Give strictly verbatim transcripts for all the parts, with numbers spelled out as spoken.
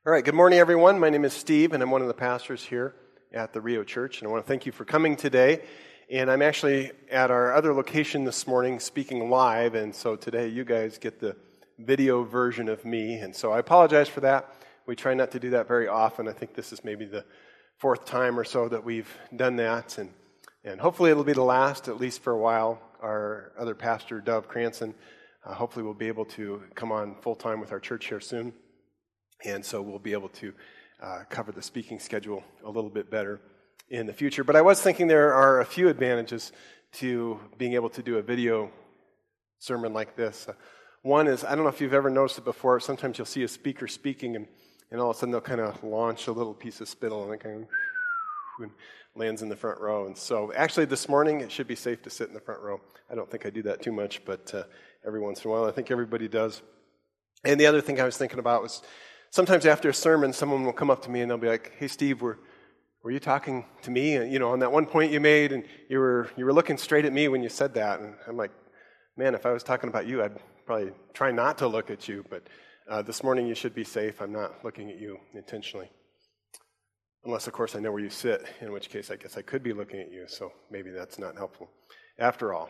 All right, good morning, everyone. My name is Steve, and I'm one of the pastors here at the Rio Church, and I want to thank you for coming today. And I'm actually at our other location this morning speaking live, and so today you guys get the video version of me, and so I apologize for that. We try not to do that very often. I think this is maybe the fourth time or so that we've done that, and, and hopefully it'll be the last, at least for a while. Our other pastor, Dove Cranston, uh, hopefully will be able to come on full-time with our church here soon. And so we'll be able to uh, cover the speaking schedule a little bit better in the future. But I was thinking there are a few advantages to being able to do a video sermon like this. Uh, one is, I don't know if you've ever noticed it before, sometimes you'll see a speaker speaking and, and all of a sudden they'll kind of launch a little piece of spittle and it kind of and lands in the front row. And so actually this morning it should be safe to sit in the front row. I don't think I do that too much, but uh, every once in a while I think everybody does. And the other thing I was thinking about was, sometimes after a sermon, someone will come up to me and they'll be like, "Hey, Steve, were were you talking to me? And, you know, on that one point you made, and you were you were looking straight at me when you said that." And I'm like, "Man, if I was talking about you, I'd probably try not to look at you. But uh, this morning you should be safe. I'm not looking at you intentionally, unless, of course, I know where you sit. In which case, I guess I could be looking at you. So maybe that's not helpful, after all."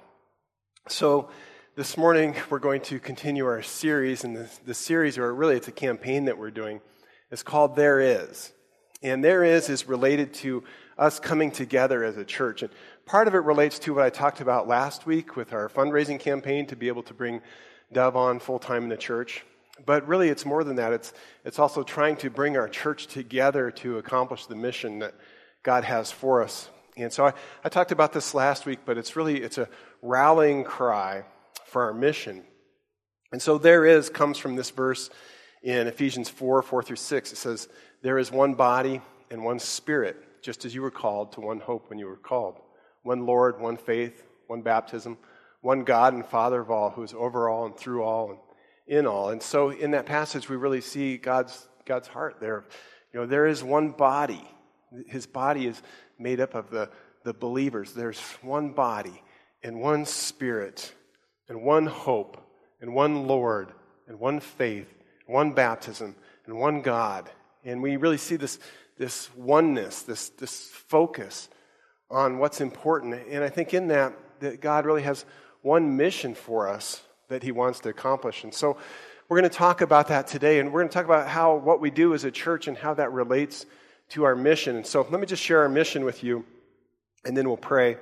So this morning, we're going to continue our series, and the, the series, or really it's a campaign that we're doing, is called There Is. And There Is is related to us coming together as a church. And part of it relates to what I talked about last week with our fundraising campaign to be able to bring Dove on full-time in the church. But really, it's more than that. It's, it's also trying to bring our church together to accomplish the mission that God has for us. And so I, I talked about this last week, but it's really, it's a rallying cry for our mission. And so there is comes from this verse in Ephesians four, four through six. It says, "There is one body and one spirit, just as you were called to one hope when you were called. One Lord, one faith, one baptism, one God and Father of all, who is over all and through all and in all." And so in that passage, we really see God's God's heart there. You know, there is one body. His body is made up of the, the believers. There's one body and one spirit and one hope, and one Lord, and one faith, one baptism, and one God. And we really see this, this oneness, this, this focus on what's important. And I think in that, that God really has one mission for us that He wants to accomplish. And so we're going to talk about that today, and we're going to talk about how what we do as a church and how that relates to our mission. And so let me just share our mission with you, and then we'll pray.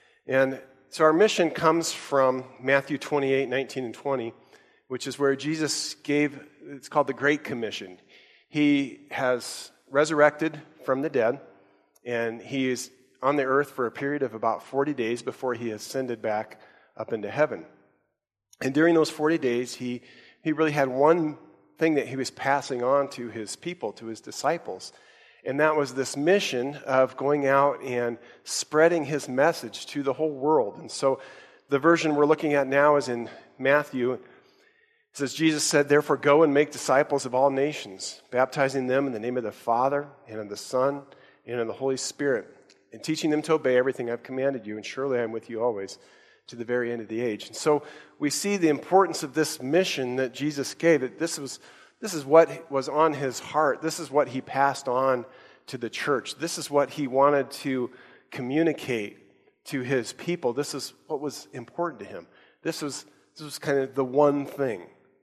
And so our mission comes from Matthew twenty-eight, nineteen, and twenty, which is where Jesus gave, it's called the Great Commission. He has resurrected from the dead, and He is on the earth for a period of about forty days before He ascended back up into heaven. And during those forty days, He, he really had one thing that He was passing on to His people, to His disciples. And that was this mission of going out and spreading His message to the whole world. And so the version we're looking at now is in Matthew. It says, Jesus said, "Therefore go and make disciples of all nations, baptizing them in the name of the Father and of the Son and of the Holy Spirit, and teaching them to obey everything I've commanded you. And surely I am with you always to the very end of the age." And so we see the importance of this mission that Jesus gave. That this was This is what was on His heart. This is what He passed on to the church. This is what He wanted to communicate to His people. This is what was important to Him. This was, this was kind of the one thing.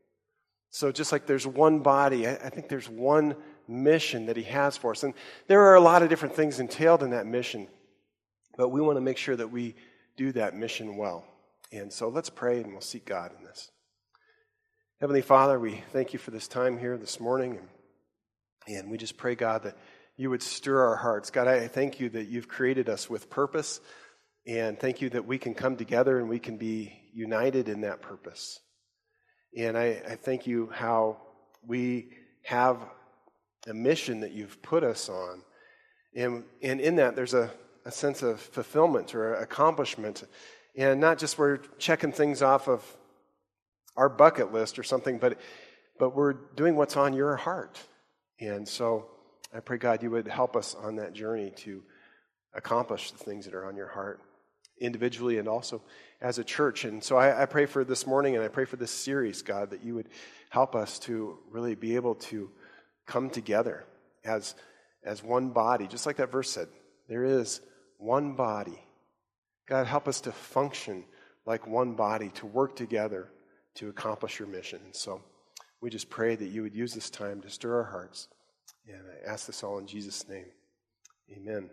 So just like there's one body, I, I think there's one mission that He has for us. And there are a lot of different things entailed in that mission, but we want to make sure that we do that mission well. And so let's pray and we'll seek God in this. Heavenly Father, we thank You for this time here this morning, and, and we just pray, God, that You would stir our hearts. God, I thank You that You've created us with purpose, and thank You that we can come together and we can be united in that purpose. And I, I thank You how we have a mission that You've put us on, and, and in that there's a, a sense of fulfillment or accomplishment, and not just we're checking things off of our bucket list or something, but but we're doing what's on Your heart. And so I pray, God, You would help us on that journey to accomplish the things that are on Your heart, individually and also as a church. And so I, I pray for this morning, and I pray for this series, God, that You would help us to really be able to come together as, as one body, just like that verse said. There is one body. God, help us to function like one body, to work together to accomplish your mission. And so we just pray that you would use this time to stir our hearts. And I ask this all in Jesus' name. Amen.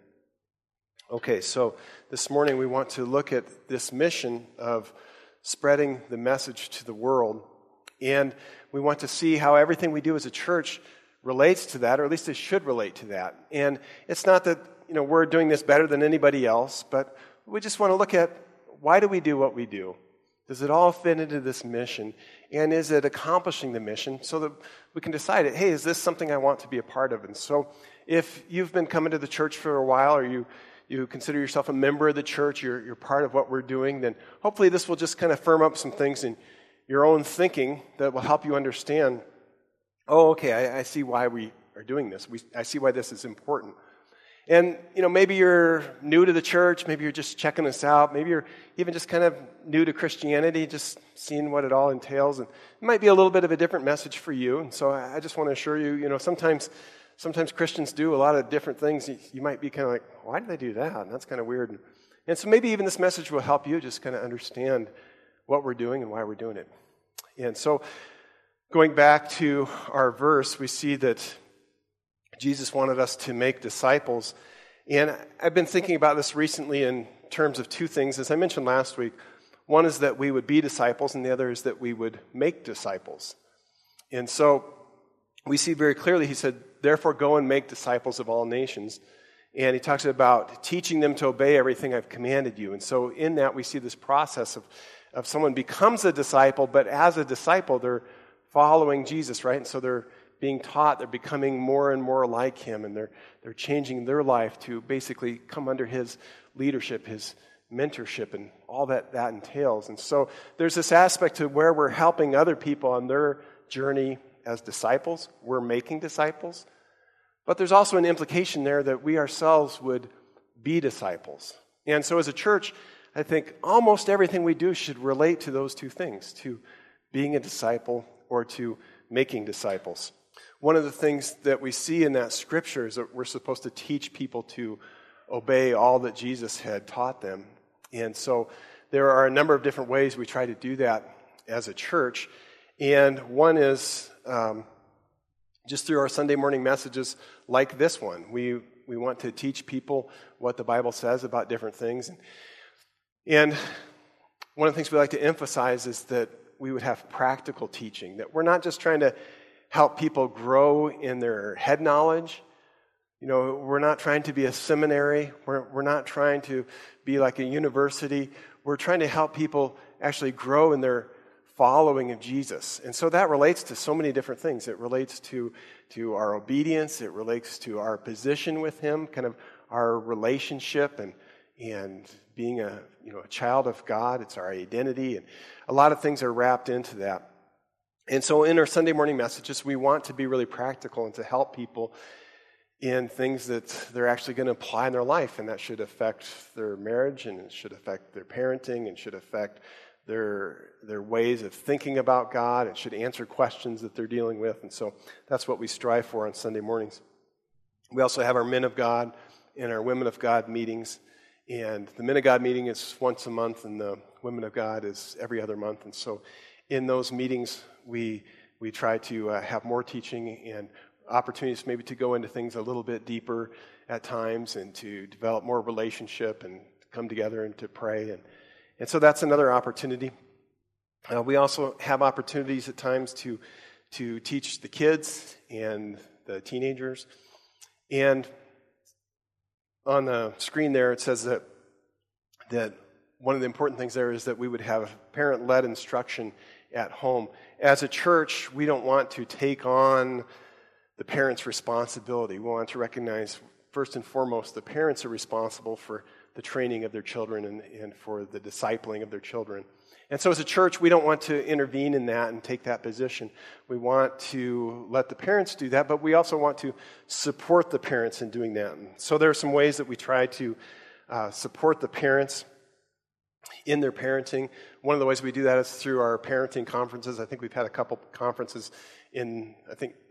Okay, so this morning we want to look at this mission of spreading the message to the world. And we want to see how everything we do as a church relates to that, or at least it should relate to that. And it's not that, you know, we're doing this better than anybody else, but we just want to look at, why do we do what we do? Does it all fit into this mission? And is it accomplishing the mission so that we can decide, hey, is this something I want to be a part of? And so if you've been coming to the church for a while, or you, you consider yourself a member of the church, you're, you're part of what we're doing, then hopefully this will just kind of firm up some things in your own thinking that will help you understand, oh, okay, I, I see why we are doing this. We, I see why this is important. And, you know, maybe you're new to the church, maybe you're just checking us out, maybe you're even just kind of new to Christianity, just seeing what it all entails, and it might be a little bit of a different message for you. And so I just want to assure you, you know, sometimes sometimes Christians do a lot of different things. You, you might be kind of like, why did they do that? And that's kind of weird. And, and so maybe even this message will help you just kind of understand what we're doing and why we're doing it. And so going back to our verse, we see that Jesus wanted us to make disciples. And I've been thinking about this recently in terms of two things. As I mentioned last week, one is that we would be disciples, and the other is that we would make disciples. And so we see very clearly, he said, therefore go and make disciples of all nations. And he talks about teaching them to obey everything I've commanded you. And so in that we see this process of, of someone becomes a disciple, but as a disciple they're following Jesus, right? And so they're being taught, they're becoming more and more like him, and they're they're changing their life to basically come under his leadership, his mentorship, and all that that entails. And so there's this aspect to where we're helping other people on their journey as disciples. We're making disciples. But there's also an implication there that we ourselves would be disciples. And so as a church, I think almost everything we do should relate to those two things, to being a disciple or to making disciples. One of the things that we see in that scripture is that we're supposed to teach people to obey all that Jesus had taught them. And so there are a number of different ways we try to do that as a church. And one is um, just through our Sunday morning messages like this one. We we want to teach people what the Bible says about different things. And, and one of the things we like to emphasize is that we would have practical teaching, that we're not just trying to help people grow in their head knowledge. You know, we're not trying to be a seminary. We're, we're not trying to be like a university. We're trying to help people actually grow in their following of Jesus. And so that relates to so many different things. It relates to, to our obedience. It relates to our position with him, kind of our relationship and and being a you know a child of God. It's our identity. And a lot of things are wrapped into that. And so in our Sunday morning messages, we want to be really practical and to help people in things that they're actually going to apply in their life, and that should affect their marriage, and it should affect their parenting, and should affect their their ways of thinking about God. It should answer questions that they're dealing with, and so that's what we strive for on Sunday mornings. We also have our Men of God and our Women of God meetings, and the Men of God meeting is once a month, and the Women of God is every other month, and so in those meetings, we we try to uh, have more teaching and opportunities maybe to go into things a little bit deeper at times and to develop more relationship and come together and to pray. And, and so that's another opportunity. Uh, we also have opportunities at times to, to teach the kids and the teenagers. And on the screen there, it says that that one of the important things there is that we would have parent-led instruction at home. As a church, we don't want to take on the parents' responsibility. We want to recognize, first and foremost, the parents are responsible for the training of their children and, and for the discipling of their children. And so as a church, we don't want to intervene in that and take that position. We want to let the parents do that, but we also want to support the parents in doing that. And so there are some ways that we try to uh, support the parents in their parenting. One of the ways we do that is through our parenting conferences. I think we've had a couple conferences in, I think,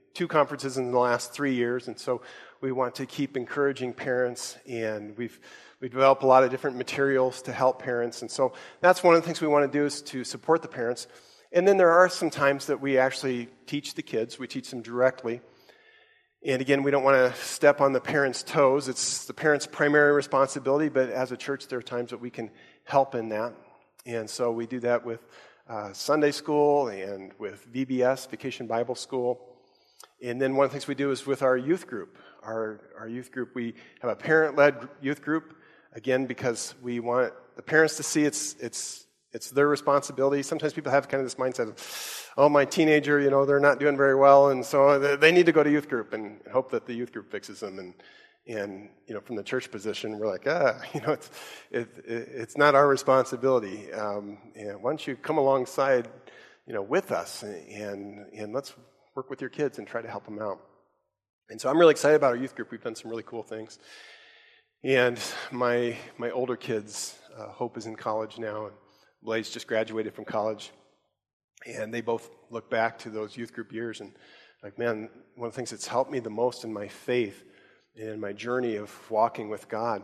two conferences in the last three years, and so we want to keep encouraging parents, and we've we developed a lot of different materials to help parents, and so that's one of the things we want to do is to support the parents. And then there are some times that we actually teach the kids. We teach them directly. And again, we don't want to step on the parents' toes. It's the parents' primary responsibility, but as a church, there are times that we can help in that. And so we do that with uh, Sunday school and with V B S, Vacation Bible School. And then one of the things we do is with our youth group. Our, our youth group, we have a parent-led youth group, again, because we want the parents to see it's it's it's their responsibility. Sometimes people have kind of this mindset of, oh, my teenager, you know, they're not doing very well, and so they need to go to youth group and hope that the youth group fixes them. And, and you know, from the church position, we're like, ah, you know, it's it, it, it's not our responsibility. Um, and why don't you come alongside, you know, with us, and and let's work with your kids and try to help them out. And so I'm really excited about our youth group. We've done some really cool things. And my my older kids, uh, Hope is in college now, and Blaze just graduated from college. And they both look back to those youth group years and like, man, one of the things that's helped me the most in my faith and my journey of walking with God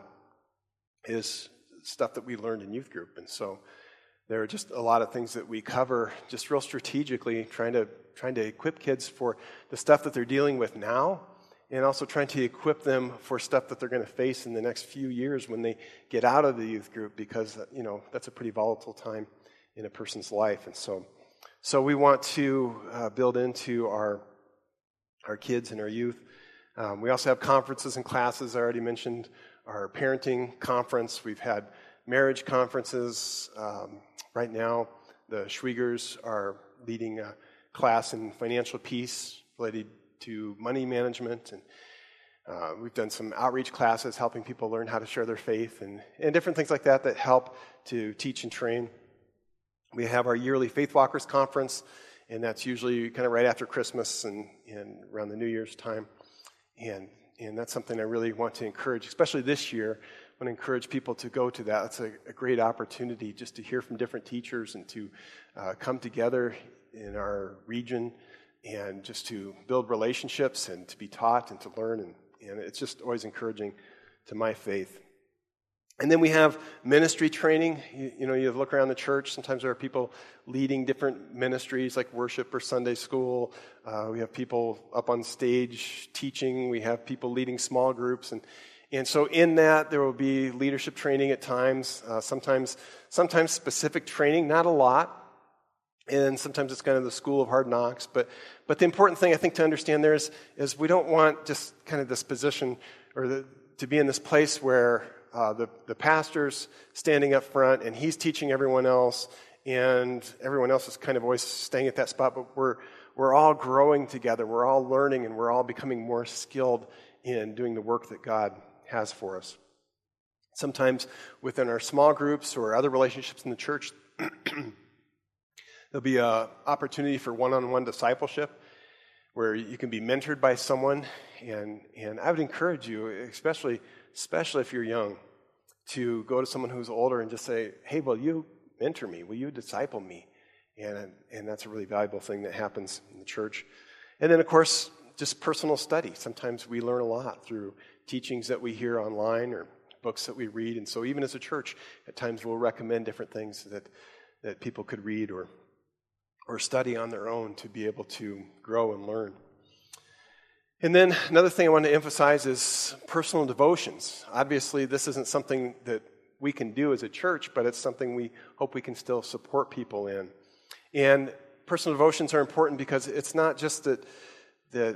is stuff that we learned in youth group. And so there are just a lot of things that we cover just real strategically, trying to trying to equip kids for the stuff that they're dealing with now, and also trying to equip them for stuff that they're going to face in the next few years when they get out of the youth group, because, you know, that's a pretty volatile time in a person's life. And so so we want to uh, build into our our kids and our youth. Um, we also have conferences and classes. I already mentioned our parenting conference. We've had marriage conferences. Um, right now, the Schwiegers are leading a class in financial peace related to money management, and uh, we've done some outreach classes helping people learn how to share their faith, and, and different things like that that help to teach and train. We have our yearly Faith Walkers Conference, and that's usually kind of right after Christmas and, and around the New Year's time, and and that's something I really want to encourage, especially this year. I want to encourage people to go to that. It's a, a great opportunity just to hear from different teachers and to uh, come together in our region and just to build relationships and to be taught and to learn. And, and it's just always encouraging to my faith. And then we have ministry training. You, you know, you look around the church, sometimes there are people leading different ministries like worship or Sunday school. Uh, we have people up on stage teaching. We have people leading small groups. And and so in that, there will be leadership training at times, uh, sometimes sometimes specific training, not a lot. And sometimes it's kind of the school of hard knocks. But but the important thing I think to understand there is, is we don't want just kind of this position or the, to be in this place where uh, the, the pastor's standing up front and he's teaching everyone else and everyone else is kind of always staying at that spot. But we're we're all growing together. We're all learning and we're all becoming more skilled in doing the work that God has for us. Sometimes within our small groups or other relationships in the church, there'll be an opportunity for one-on-one discipleship where you can be mentored by someone. And, and I would encourage you, especially, especially if you're young, to go to someone who's older and just say, hey, will you mentor me? Will you disciple me? And, and that's a really valuable thing that happens in the church. And then, of course, just personal study. Sometimes we learn a lot through teachings that we hear online or books that we read. And so even as a church, at times we'll recommend different things that, that people could read or or study on their own to be able to grow and learn. And then another thing I want to emphasize is personal devotions. Obviously, this isn't something that we can do as a church, but it's something we hope we can still support people in. And personal devotions are important because it's not just that, that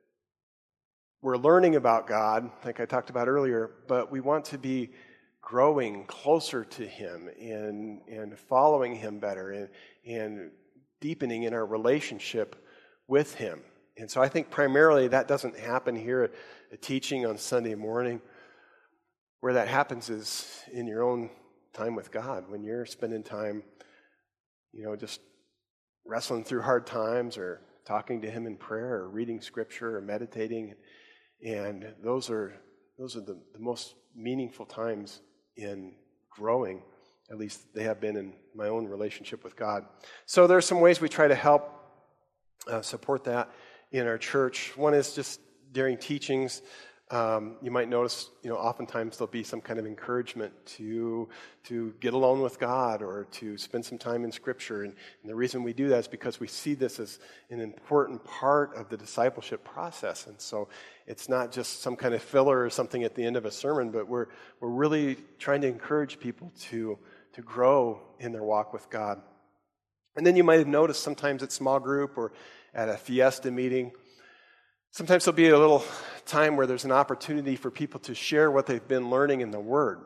we're learning about God, like I talked about earlier, but we want to be growing closer to Him and, and following Him better and, and deepening in our relationship with Him. And so I think primarily that doesn't happen here at a teaching on Sunday morning. Where that happens is in your own time with God, when you're spending time, you know, just wrestling through hard times or talking to Him in prayer or reading Scripture or meditating. And those are those are the, the most meaningful times in growing. At least they have been in my own relationship with God. So there are some ways we try to help uh, support that. in our church. One is just during teachings, um, you might notice, you know, oftentimes there'll be some kind of encouragement to to get alone with God or to spend some time in Scripture. And, and the reason we do that is because we see this as an important part of the discipleship process. And so it's not just some kind of filler or something at the end of a sermon, but we're we're really trying to encourage people to to grow in their walk with God. And then you might have noticed sometimes at small group or at a fiesta meeting, sometimes there'll be a little time where there's an opportunity for people to share what they've been learning in the Word.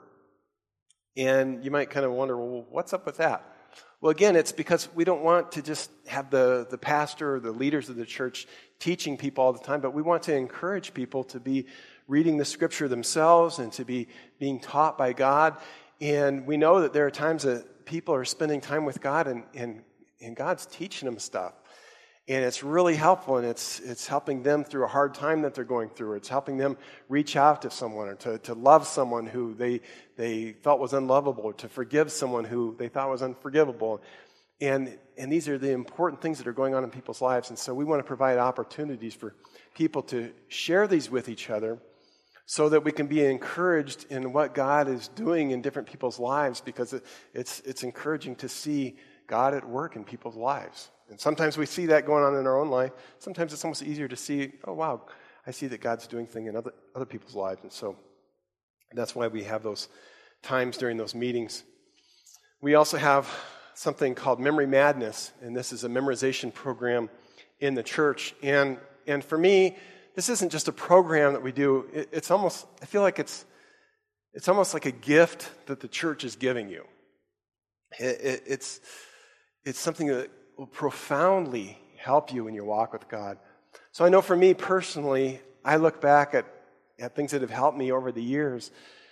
And you might kind of wonder, well, what's up with that? Well, again, it's because we don't want to just have the, the pastor or the leaders of the church teaching people all the time, but we want to encourage people to be reading the Scripture themselves and to be being taught by God. And we know that there are times that people are spending time with God and, and, and God's teaching them stuff. And it's really helpful, and it's it's helping them through a hard time that they're going through. Or it's helping them reach out to someone or to, to love someone who they they felt was unlovable, or to forgive someone who they thought was unforgivable. And and these are the important things that are going on in people's lives. And so we want to provide opportunities for people to share these with each other so that we can be encouraged in what God is doing in different people's lives, because it, it's it's encouraging to see God at work in people's lives. And sometimes we see that going on in our own life. Sometimes it's almost easier to see, oh, wow, I see that God's doing things in other, other people's lives. And so that's why we have those times during those meetings. We also have something called Memory Madness, and this is a memorization program in the church. And and for me, this isn't just a program that we do. It, it's almost, I feel like it's it's almost like a gift that the church is giving you. It, it, it's it's something that will profoundly help you in your walk with God. So I know for me personally, I look back at, at things that have helped me over the years.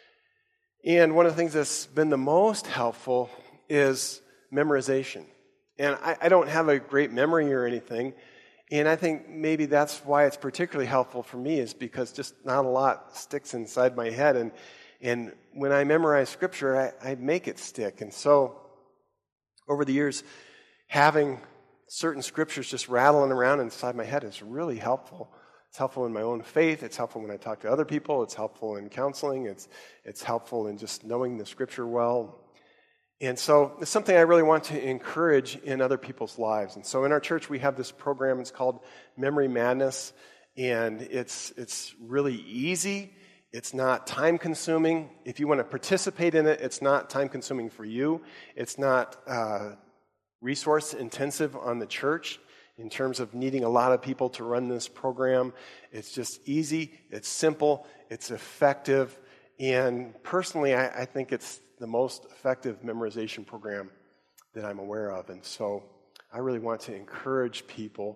And one of the things that's been the most helpful is memorization. And I, I don't have a great memory or anything. And I think maybe that's why it's particularly helpful for me, is because just not a lot sticks inside my head. And, and when I memorize Scripture, I, I make it stick. And so over the years, having certain scriptures just rattling around inside my head is really helpful. It's helpful in my own faith. It's helpful when I talk to other people. It's helpful in counseling. It's it's helpful in just knowing the Scripture well. And so it's something I really want to encourage in other people's lives. And so in our church, we have this program. It's called Memory Madness, and it's it's really easy. It's not time-consuming. If you want to participate in it, it's not time-consuming for you. It's not Uh, resource intensive on the church in terms of needing a lot of people to run this program. It's just easy, it's simple, it's effective, and personally I, I think it's the most effective memorization program that I'm aware of. And so I really want to encourage people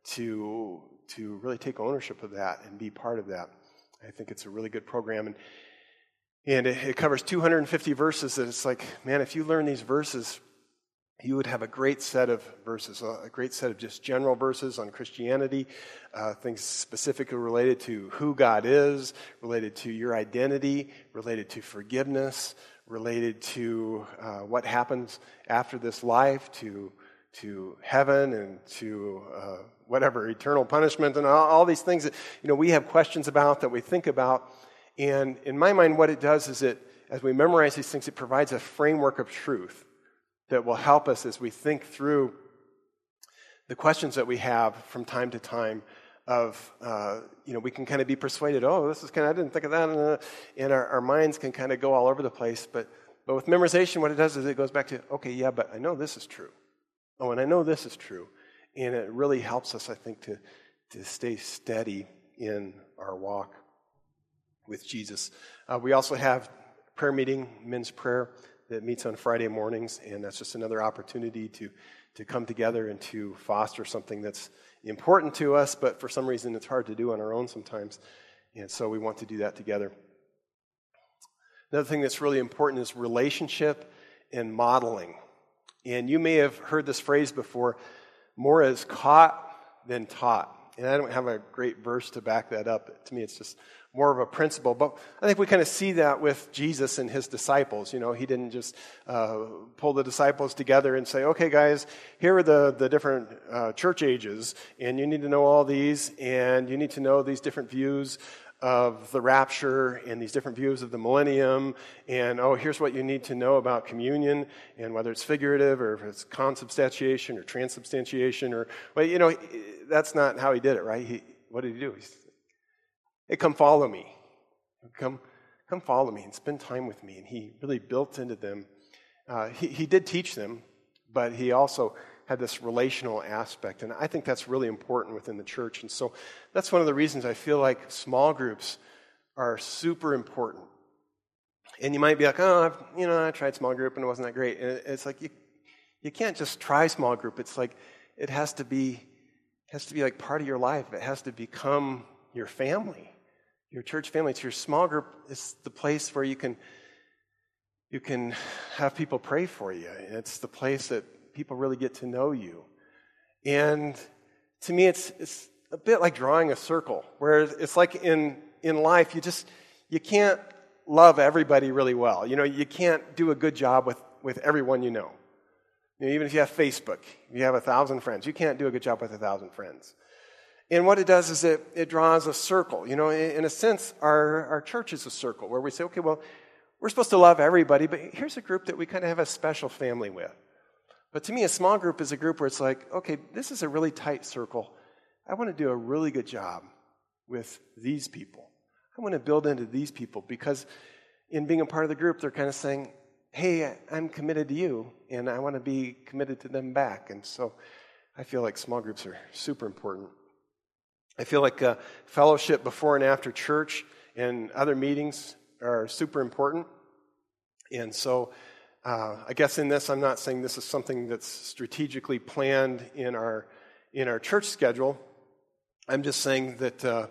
to to really take ownership of that and be part of that. I think it's a really good program, and and it, it covers two hundred fifty verses. That it's like, man, if you learn these verses, you would have a great set of verses, a great set of just general verses on Christianity, uh, things specifically related to who God is, related to your identity, related to forgiveness, related to uh, what happens after this life, to to heaven and to uh, whatever, eternal punishment, and all, all these things that, you know, we have questions about, that we think about. And in my mind, what it does is it, as we memorize these things, it provides a framework of truth that will help us as we think through the questions that we have from time to time of, uh, you know, we can kind of be persuaded, oh, this is kind of, I didn't think of that, and, and our, our minds can kind of go all over the place. But, but with memorization, what it does is it goes back to, okay, yeah, but I know this is true. Oh, and I know this is true. And it really helps us, I think, to, to stay steady in our walk with Jesus. Uh, we also have prayer meeting, men's prayer, that meets on Friday mornings, and that's just another opportunity to, to come together and to foster something that's important to us, but for some reason it's hard to do on our own sometimes, and so we want to do that together. Another thing that's really important is relationship and modeling. And you may have heard this phrase before, more is caught than taught. And I don't have a great verse to back that up. To me, it's just more of a principle. But I think we kind of see that with Jesus and his disciples. You know, he didn't just uh, pull the disciples together and say, okay, guys, here are the, the different uh, church ages, and you need to know all these, and you need to know these different views of the rapture and these different views of the millennium, and oh, here's what you need to know about communion, and whether it's figurative or if it's consubstantiation or transubstantiation, or, well, you know, that's not how he did it, right? He, what did he do? He said, hey, come follow me. Come come follow me and spend time with me. And he really built into them. Uh, he, he did teach them, but he also had this relational aspect. And I think that's really important within the church. And so that's one of the reasons I feel like small groups are super important. And you might be like, oh, I've, you know, I tried small group and it wasn't that great. And it's like you you can't just try small group. It's like it has to be has to be like part of your life. It has to become your family. Your church family, it's your small group. It's the place where you can you can have people pray for you. It's the place that people really get to know you. And to me, it's it's a bit like drawing a circle, where it's like in in life, you just you can't love everybody really well. You know, you can't do a good job with with everyone you know. You know, even if you have Facebook, you have a thousand friends, you can't do a good job with a thousand friends. And what it does is it, it draws a circle. You know, in, in a sense, our, our church is a circle where we say, okay, well, we're supposed to love everybody, but here's a group that we kind of have a special family with. But to me, a small group is a group where it's like, okay, this is a really tight circle. I want to do a really good job with these people. I want to build into these people, because in being a part of the group, they're kind of saying, hey, I'm committed to you, and I want to be committed to them back. And so I feel like small groups are super important. I feel like uh, fellowship before and after church and other meetings are super important. And so uh, I guess in this, I'm not saying this is something that's strategically planned in our in our church schedule. I'm just saying that uh,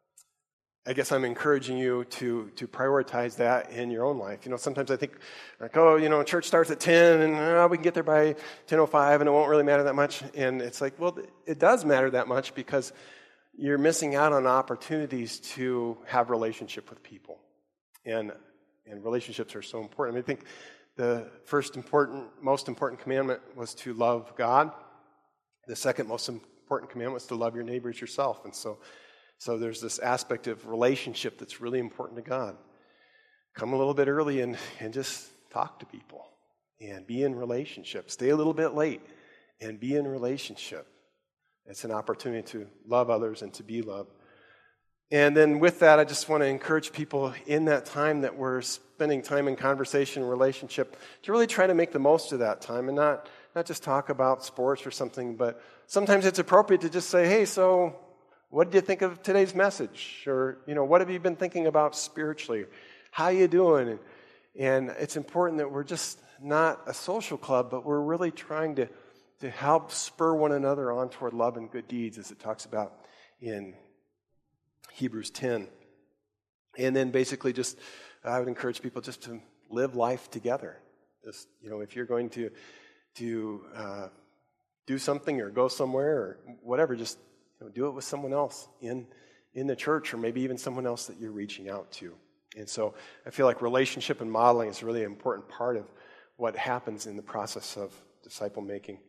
I guess I'm encouraging you to to prioritize that in your own life. You know, sometimes I think, like, oh, you know, church starts at ten, and uh, we can get there by ten oh five, and it won't really matter that much. And it's like, well, it does matter that much, because you're missing out on opportunities to have relationship with people. And and relationships are so important. I, mean, I think the first important, most important commandment was to love God. The second most important commandment was to love your neighbors yourself. And so, so there's this aspect of relationship that's really important to God. Come a little bit early and, and just talk to people and be in relationship. Stay a little bit late and be in relationship. It's an opportunity to love others and to be loved. And then with that, I just want to encourage people in that time that we're spending time in conversation and relationship to really try to make the most of that time, and not, not just talk about sports or something, but sometimes it's appropriate to just say, hey, so what did you think of today's message? Or, you know, what have you been thinking about spiritually? How are you doing? And, and it's important that we're just not a social club, but we're really trying to to help spur one another on toward love and good deeds, as it talks about in Hebrews ten. And then basically just, I would encourage people just to live life together. Just, you know, if you're going to, to uh, do something or go somewhere or whatever, just, you know, do it with someone else in, in the church, or maybe even someone else that you're reaching out to. And so I feel like relationship and modeling is really an important part of what happens in the process of disciple making.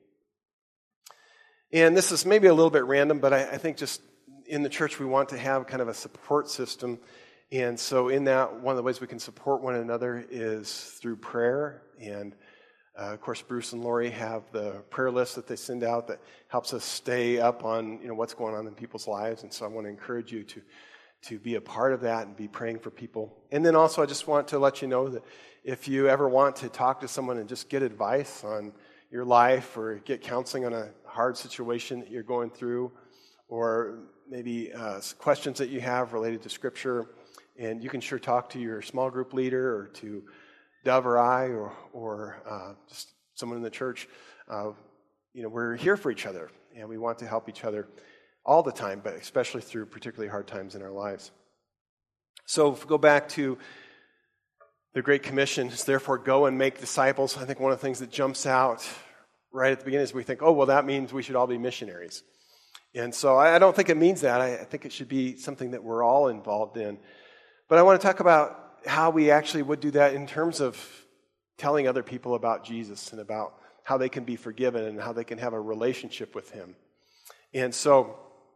And this is maybe a little bit random, but I, I think just in the church we want to have kind of a support system. And so in that, one of the ways we can support one another is through prayer. And uh, of course, Bruce and Lori have the prayer list that they send out that helps us stay up on, you know, what's going on in people's lives. And so I want to encourage you to, to be a part of that and be praying for people. And then also I just want to let you know that if you ever want to talk to someone and just get advice on your life, or get counseling on a hard situation that you're going through, or maybe uh, questions that you have related to Scripture, and you can sure talk to your small group leader, or to Dove or I, or, or uh, just someone in the church. Uh, you know, we're here for each other, and we want to help each other all the time, but especially through particularly hard times in our lives. So if we go back to the Great Commission, is therefore go and make disciples. I think one of the things that jumps out right at the beginning is we think, oh, well, that means we should all be missionaries. And so I don't think it means that. I think it should be something that we're all involved in. But I want to talk about how we actually would do that in terms of telling other people about Jesus and about how they can be forgiven and how they can have a relationship with him. And so,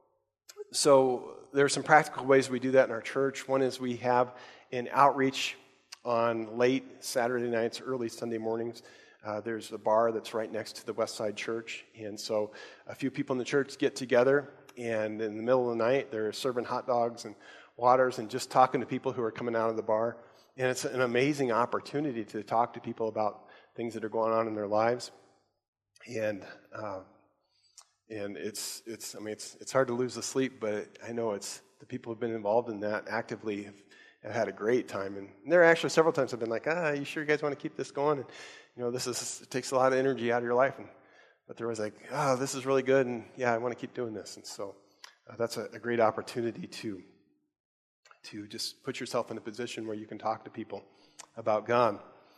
so there are some practical ways we do that in our church. One is we have an outreach on late Saturday nights, early Sunday mornings. Uh, there's a bar that's right next to the West Side Church. And so a few people in the church get together, and in the middle of the night, they're serving hot dogs and waters and just talking to people who are coming out of the bar. And it's an amazing opportunity to talk to people about things that are going on in their lives. And uh, and it's it's I mean it's it's hard to lose the sleep, but I know it's the people who've been involved in that actively have, have had a great time. And there are actually several times I've been like, ah, you sure you guys want to keep this going? And you know, this is it takes a lot of energy out of your life. And but there was like, oh, this is really good, and yeah, I want to keep doing this. And so uh, that's a, a great opportunity to. to just put yourself in a position where you can talk to people about God.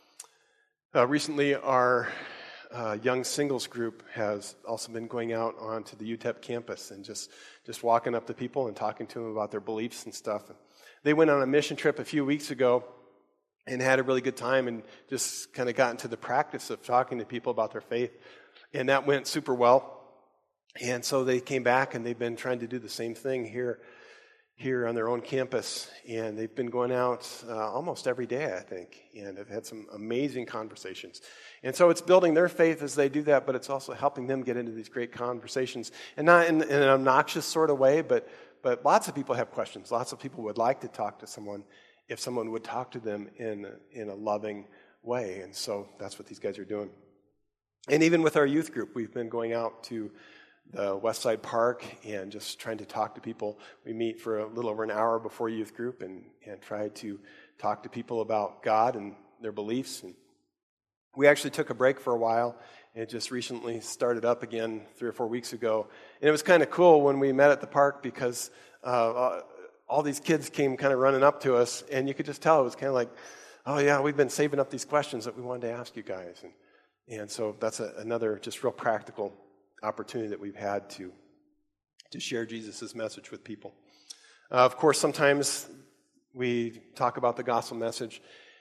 Uh, recently, our uh, young singles group has also been going out onto the U T E P campus and just, just walking up to people and talking to them about their beliefs and stuff. And they went on a mission trip a few weeks ago and had a really good time and just kind of got into the practice of talking to people about their faith. And that went super well. And so they came back and they've been trying to do the same thing here here on their own campus, and they've been going out uh, almost every day, I think, and have had some amazing conversations. And so it's building their faith as they do that, but it's also helping them get into these great conversations, and not in, in an obnoxious sort of way, but but lots of people have questions. Lots of people would like to talk to someone if someone would talk to them in, in a loving way, and so that's what these guys are doing. And even with our youth group, we've been going out to the West Side Park and just trying to talk to people. We meet for a little over an hour before youth group and, and try to talk to people about God and their beliefs. And we actually took a break for a while, and it just recently started up again three or four weeks ago. And it was kind of cool when we met at the park because uh, all these kids came kind of running up to us, and you could just tell it was kind of like, oh yeah, we've been saving up these questions that we wanted to ask you guys. And, and so that's a, another just real practical opportunity that we've had to to share Jesus' message with people. Uh, of course, sometimes we talk about the gospel message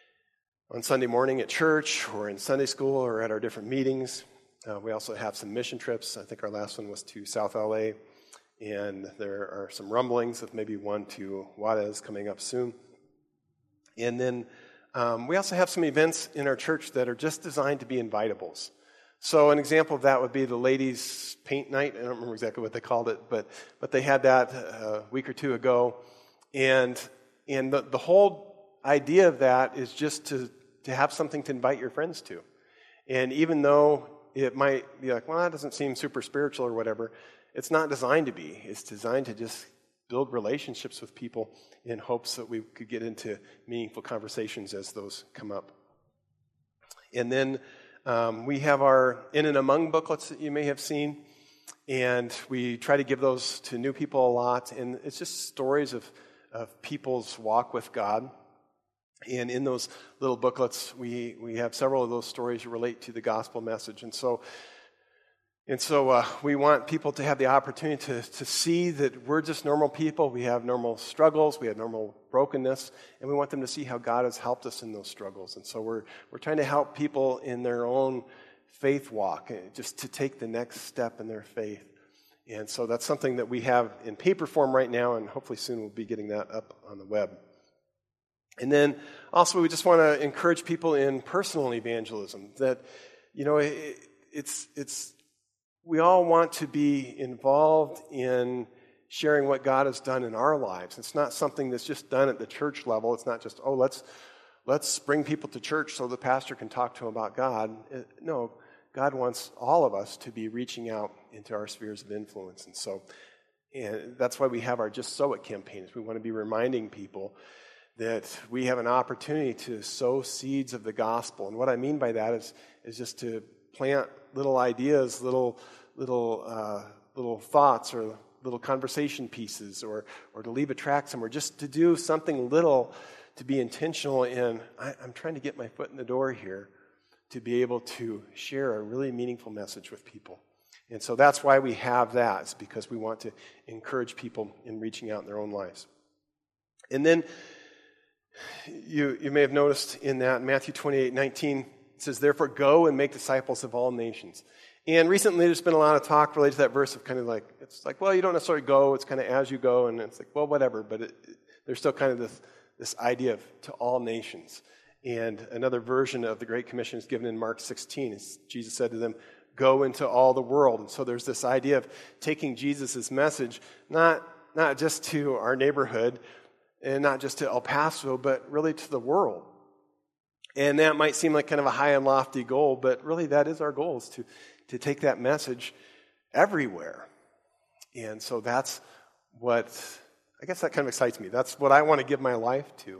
on Sunday morning at church or in Sunday school or at our different meetings. Uh, we also have some mission trips. I think our last one was to South L A, and there are some rumblings of maybe one to Juarez coming up soon. And then um, we also have some events in our church that are just designed to be invitables. So an example of that would be the ladies' paint night. I don't remember exactly what they called it, but but they had that a week or two ago. And and the, the whole idea of that is just to, to have something to invite your friends to. And even though it might be like, well, that doesn't seem super spiritual or whatever, it's not designed to be. It's designed to just build relationships with people in hopes that we could get into meaningful conversations as those come up. And then Um, we have our In and Among booklets that you may have seen, and we try to give those to new people a lot, and it's just stories of, of people's walk with God. And in those little booklets, we, we have several of those stories relate to the gospel message. And so and so uh, we want people to have the opportunity to, to see that we're just normal people. We have normal struggles. We have normal brokenness. And we want them to see how God has helped us in those struggles. And so we're we're trying to help people in their own faith walk, just to take the next step in their faith. And so that's something that we have in paper form right now, and hopefully soon we'll be getting that up on the web. And then also we just want to encourage people in personal evangelism that, you know, it, it's it's... we all want to be involved in sharing what God has done in our lives. It's not something that's just done at the church level. It's not just, oh, let's let's bring people to church so the pastor can talk to them about God. No, God wants all of us to be reaching out into our spheres of influence. And so and that's why we have our Just Sow It campaigns. We want to be reminding people that we have an opportunity to sow seeds of the gospel. And what I mean by that is, is just to plant little ideas, little little uh, little thoughts, or little conversation pieces, or or to leave a track somewhere, just to do something little, to be intentional in, I, I'm trying to get my foot in the door here, to be able to share a really meaningful message with people. And so that's why we have that. It's because we want to encourage people in reaching out in their own lives. And then You, you may have noticed in that Matthew twenty-eight nineteen, it says, therefore go and make disciples of all nations. And recently there's been a lot of talk related to that verse of kind of like, it's like, well, you don't necessarily go, it's kind of as you go, and it's like, well, whatever, but it, it, there's still kind of this, this idea of to all nations. And another version of the Great Commission is given in Mark sixteen. It's, Jesus said to them, go into all the world. And so there's this idea of taking Jesus' message, not, not just to our neighborhood, and not just to El Paso, but really to the world. And that might seem like kind of a high and lofty goal, but really that is our goal, is to to take that message everywhere. And so that's what, I guess that kind of excites me. That's what I want to give my life to.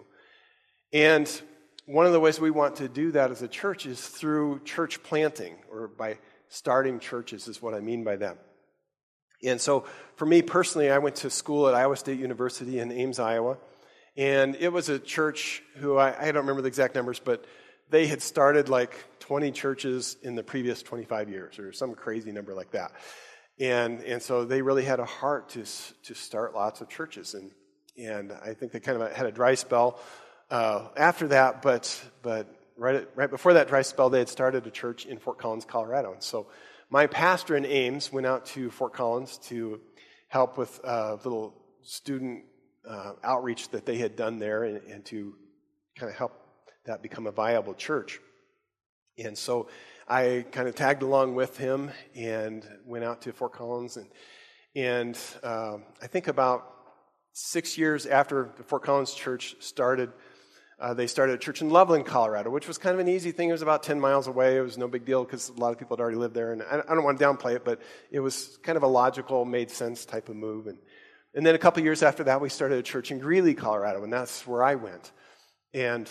And one of the ways we want to do that as a church is through church planting, or by starting churches is what I mean by that. And so for me personally, I went to school at Iowa State University in Ames, Iowa. And it was a church who, I, I don't remember the exact numbers, but they had started like twenty churches in the previous twenty-five years, or some crazy number like that. And and so they really had a heart to to start lots of churches. And and I think they kind of had a dry spell uh, after that, but but right at, right before that dry spell, they had started a church in Fort Collins, Colorado. And so my pastor in Ames went out to Fort Collins to help with a little student uh, outreach that they had done there, and, and to kind of help that become a viable church. And so I kind of tagged along with him and went out to Fort Collins. And, and uh, I think about six years after the Fort Collins church started, uh, they started a church in Loveland, Colorado, which was kind of an easy thing. It was about ten miles away. It was no big deal because a lot of people had already lived there. And I, I don't want to downplay it, but it was kind of a logical, made sense type of move. And, and then a couple years after that, we started a church in Greeley, Colorado, and that's where I went. And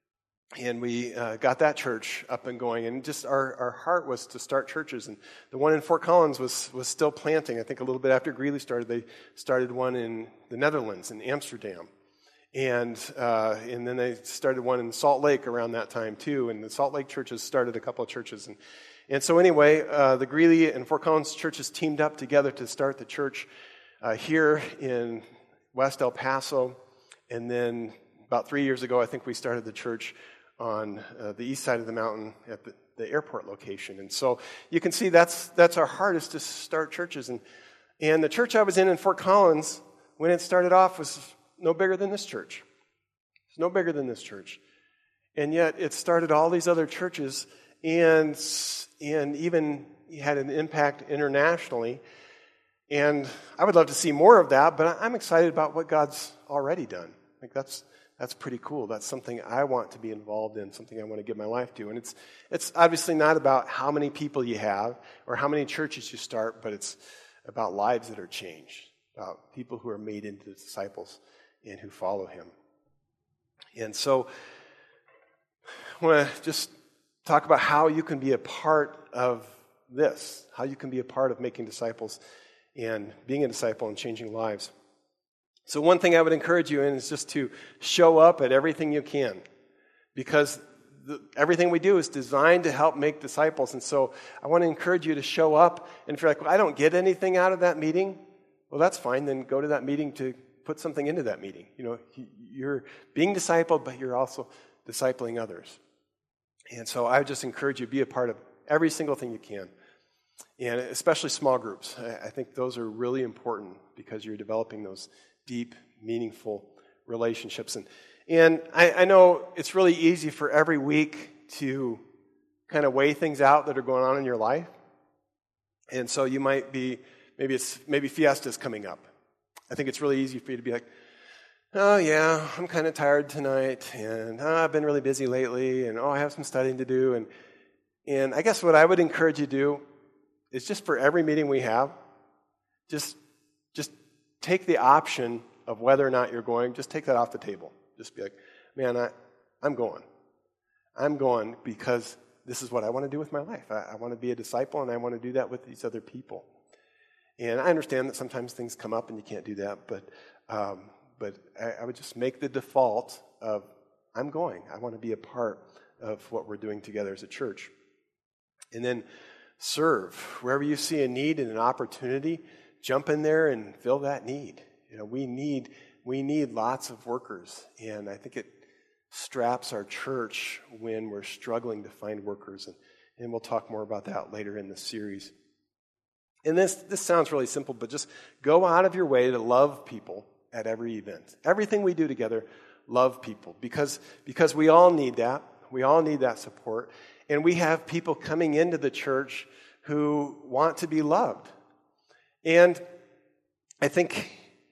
And we uh, got that church up and going, and just our, our heart was to start churches. And the one in Fort Collins was was still planting. I think a little bit after Greeley started, they started one in the Netherlands, in Amsterdam, and uh, and then they started one in Salt Lake around that time too. And the Salt Lake churches started a couple of churches, and and so anyway, uh, the Greeley and Fort Collins churches teamed up together to start the church uh, here in West El Paso, and then about three years ago, I think we started the church on uh, the east side of the mountain at the, the airport location. And so you can see that's that's our heart, is to start churches. And and the church I was in in Fort Collins, when it started off, was no bigger than this church. It's no bigger than this church. And yet it started all these other churches, and and even had an impact internationally. And I would love to see more of that, but I'm excited about what God's already done. I think that's That's pretty cool. That's something I want to be involved in, something I want to give my life to. And it's it's obviously not about how many people you have or how many churches you start, but it's about lives that are changed, about people who are made into disciples and who follow him. And so I want to just talk about how you can be a part of this, how you can be a part of making disciples and being a disciple and changing lives. So one thing I would encourage you in is just to show up at everything you can, because the, everything we do is designed to help make disciples. And so I want to encourage you to show up. And if you're like, well, I don't get anything out of that meeting, well, that's fine. Then go to that meeting to put something into that meeting. You know, you're being discipled, but you're also discipling others. And so I would just encourage you to be a part of every single thing you can, and especially small groups. I think those are really important because you're developing those deep, meaningful relationships. And and I, I know it's really easy for every week to kind of weigh things out that are going on in your life. And so you might be, maybe it's maybe Fiesta's coming up. I think it's really easy for you to be like, oh yeah, I'm kind of tired tonight, and oh, I've been really busy lately, and oh, I have some studying to do. And and I guess what I would encourage you to do is just for every meeting we have, just just take the option of whether or not you're going, just take that off the table. Just be like, man, I, I'm going. I'm going because this is what I want to do with my life. I, I want to be a disciple, and I want to do that with these other people. And I understand that sometimes things come up and you can't do that, but um, but I, I would just make the default of, I'm going. I want to be a part of what we're doing together as a church. And then serve. Wherever you see a need and an opportunity, jump in there and fill that need. You know, we need we need lots of workers, and I think it straps our church when we're struggling to find workers. And, and we'll talk more about that later in the series. And this, this sounds really simple, but just go out of your way to love people at every event. Everything we do together, love people. Because, because we all need that. We all need that support. And we have people coming into the church who want to be loved. And I think,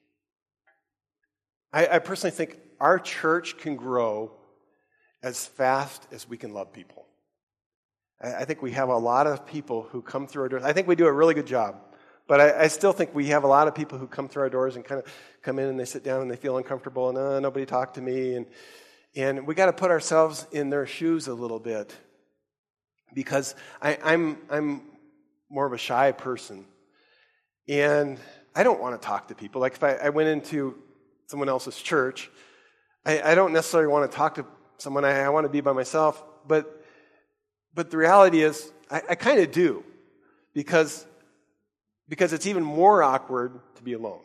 I, I personally think our church can grow as fast as we can love people. I, I think we have a lot of people who come through our doors. I think we do a really good job. But I, I still think we have a lot of people who come through our doors and kind of come in and they sit down and they feel uncomfortable and uh, nobody talked to me. And, and we got to put ourselves in their shoes a little bit. Because I, I'm I'm more of a shy person, and I don't want to talk to people. Like if I, I went into someone else's church, I, I don't necessarily want to talk to someone. I, I want to be by myself. But but the reality is, I, I kind of do, because because it's even more awkward to be alone.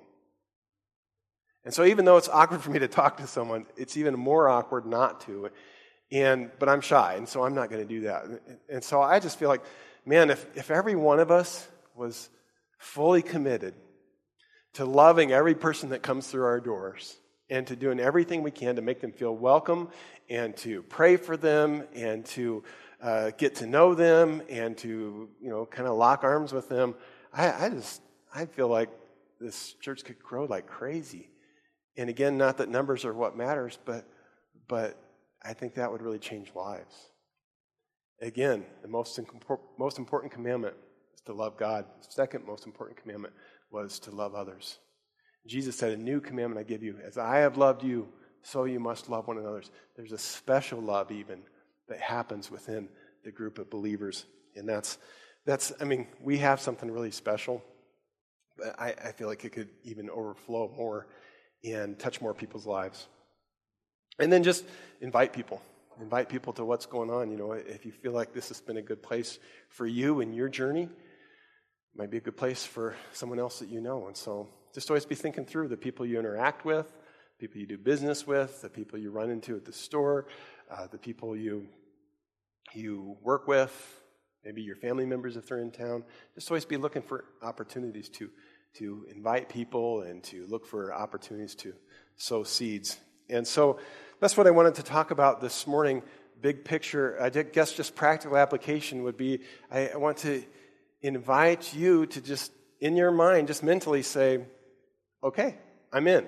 And so even though it's awkward for me to talk to someone, it's even more awkward not to. And but I'm shy, and so I'm not going to do that. And so I just feel like, man, if, if every one of us was fully committed to loving every person that comes through our doors and to doing everything we can to make them feel welcome and to pray for them and to uh, get to know them and to, you know, kind of lock arms with them, I, I just, I feel like this church could grow like crazy. And again, not that numbers are what matters, but but I think that would really change lives. Again, the most, most important commandment is to love God. The second most important commandment was to love others. Jesus said, a new commandment I give you. As I have loved you, so you must love one another. There's a special love even that happens within the group of believers. And that's, that's I mean, we have something really special. But I, I feel like it could even overflow more and touch more people's lives. And then just invite people. Invite people to what's going on. You know, if you feel like this has been a good place for you in your journey, it might be a good place for someone else that you know. And so just always be thinking through the people you interact with, people you do business with, the people you run into at the store, uh, the people you you work with, maybe your family members if they're in town. Just always be looking for opportunities to, to invite people and to look for opportunities to sow seeds. And so that's what I wanted to talk about this morning. Big picture, I guess just practical application would be, I, I want to invite you to just, in your mind, just mentally say, okay, I'm in.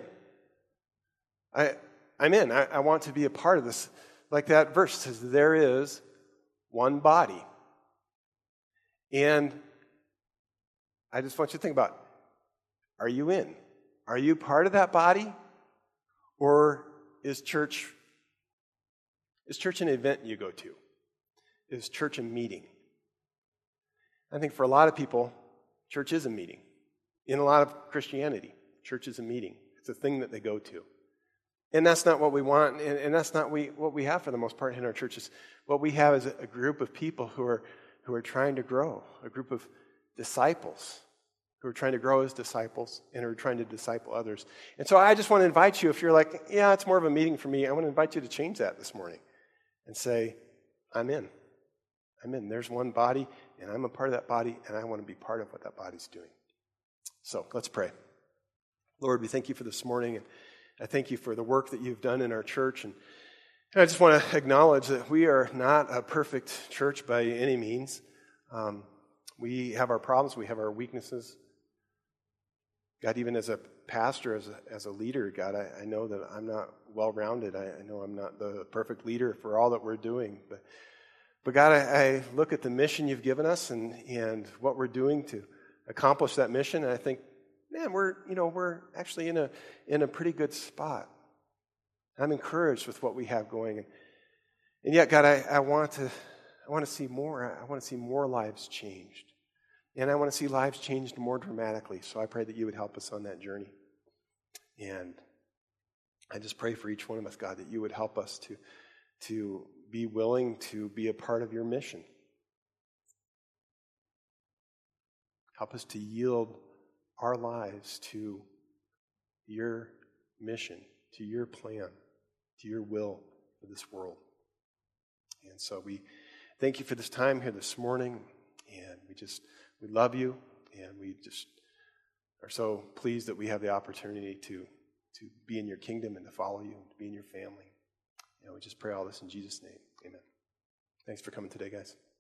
I, I'm in. I, I want to be a part of this. Like that verse says, there is one body. And I just want you to think about, are you in? Are you part of that body? Or is church, is church an event you go to? Is church a meeting? I think for a lot of people, church is a meeting. In a lot of Christianity, church is a meeting. It's a thing that they go to. And that's not what we want, and, and that's not we, what we have for the most part in our churches. What we have is a, a group of people who are who are trying to grow, a group of disciples who are trying to grow as disciples and are trying to disciple others. And so I just want to invite you, if you're like, yeah, it's more of a meeting for me, I want to invite you to change that this morning and say, I'm in. I'm in. There's one body, and I'm a part of that body, and I want to be part of what that body's doing. So let's pray. Lord, we thank you for this morning, and I thank you for the work that you've done in our church. And I just want to acknowledge that we are not a perfect church by any means. Um, we have our problems. We have our weaknesses. God, even as a pastor, as a, as a leader, God, I, I know that I'm not well-rounded. I, I know I'm not the perfect leader for all that we're doing. But, but God, I, I look at the mission you've given us and, and what we're doing to accomplish that mission, and I think, man, we're you know we're actually in a in a pretty good spot. I'm encouraged with what we have going, and, and yet, God, I, I want to I want to see more. I want to see more lives changed. And I want to see lives changed more dramatically. So I pray that you would help us on that journey. And I just pray for each one of us, God, that you would help us to, to be willing to be a part of your mission. Help us to yield our lives to your mission, to your plan, to your will of this world. And so we thank you for this time here this morning, and we just, we love you, and we just are so pleased that we have the opportunity to, to be in your kingdom and to follow you, and to be in your family. And we just pray all this in Jesus' name. Amen. Thanks for coming today, guys.